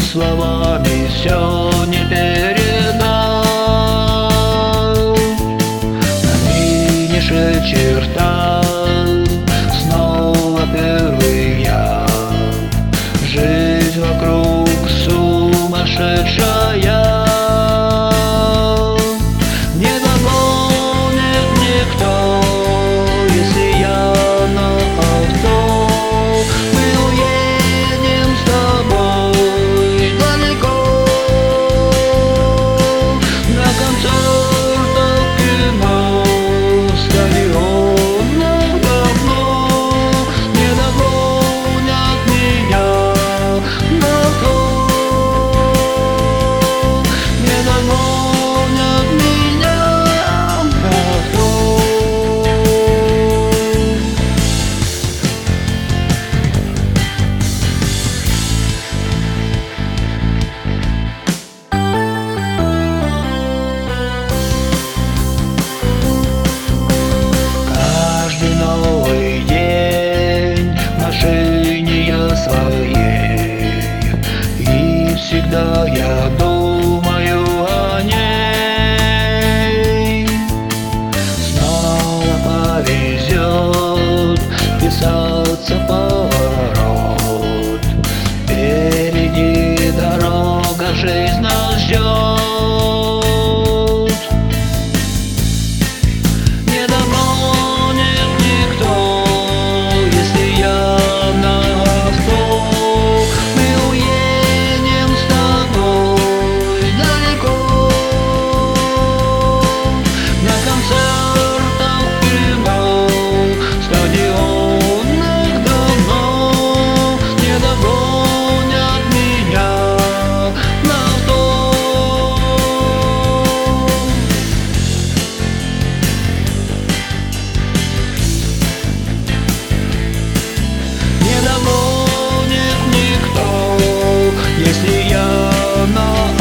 словами все не передать. На финише черта, снова первый я. Жизнь вокруг сумасшедшая. Не догонит никто, если я на авто. Мы уедем с тобой далеко, на концертах, кино, стадионах давно. Не догонят меня на авто, не догонят меня на авто. Каждый новый день в машине я своей, и всегда я думаю о ней. Снова повезет вписаться в поворот. Впереди дорога, жизнь нас ждет. Не догонит никто, если я на авто. Мы уедем с тобой далеко, на концертах, кино, стадионах давно. Не догонят меня на авто. Не догонит никто, если я на